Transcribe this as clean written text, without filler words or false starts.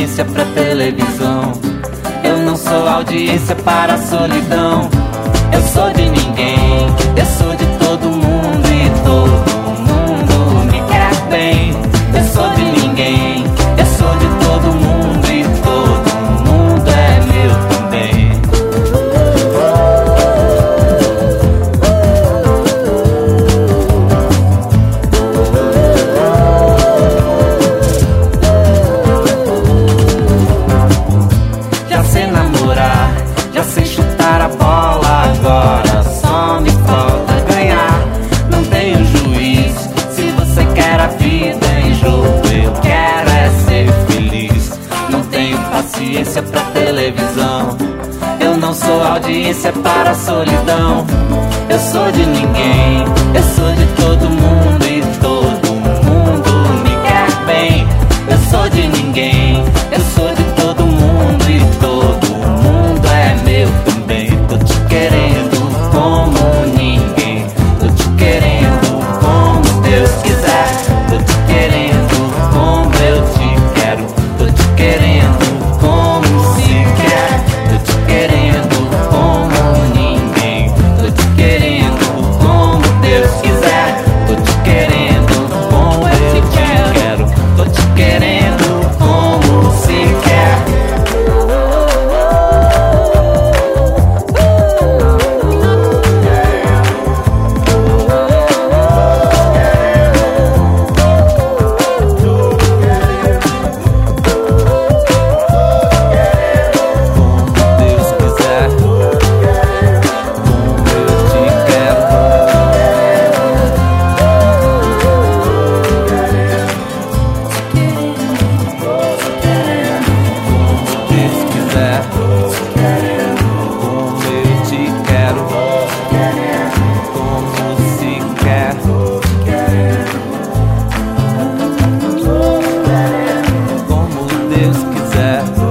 audiência pra televisão. Eu não sou audiência para a solidão. Eu sou de ninguém, eu sou de todo mundo e todo mundo me quer bem. Eu sou de ninguém, eu sou de todo mundo e todo mundo é meu também. Já sei namorar, já sei chutar a bola, agora só me falta ganhar. Não tenho juízo, se você quer a vida em jogo, eu quero é ser feliz. Não tenho paciência pra televisão. Eu não sou audiência para a solidão. Eu sou de ninguém, eu sou de todo mundo e todo mundo me quer bem. Eu sou de ninguém, eu sou de todo mundo e todo mundo é meu também. Tô te querendo como ninguém, tô te querendo como Deus quiser. Tô te querendo como eu te quero, tô te querendo como se quer. Tô te querendo como ninguém, tô te querendo como Deus quiser. Tô te querendo como eu te quero, tô te querendo como se quer. Deus quiser.